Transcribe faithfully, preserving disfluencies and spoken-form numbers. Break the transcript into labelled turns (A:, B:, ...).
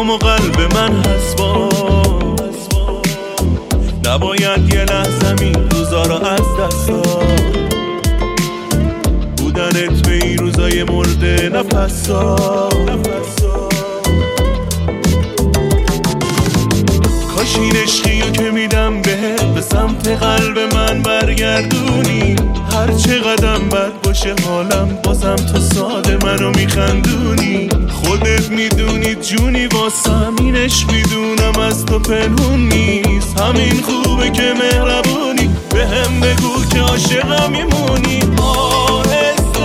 A: دلم و قلب من هست با نباید یه لحظه این روزا را از دست داد بودنت به این روزای مرده نفس داد کاش این عشقیو که میدم بهت به سمت قلب من برگردونی هر چه قدم بد باشه حالم بازم تو ساده منو میخندونی خودت میدونی جونی واسم اینش میدونم از تو پنهون نیست همین خوبه که مهربونی به هم بگو که عاشقم میمونی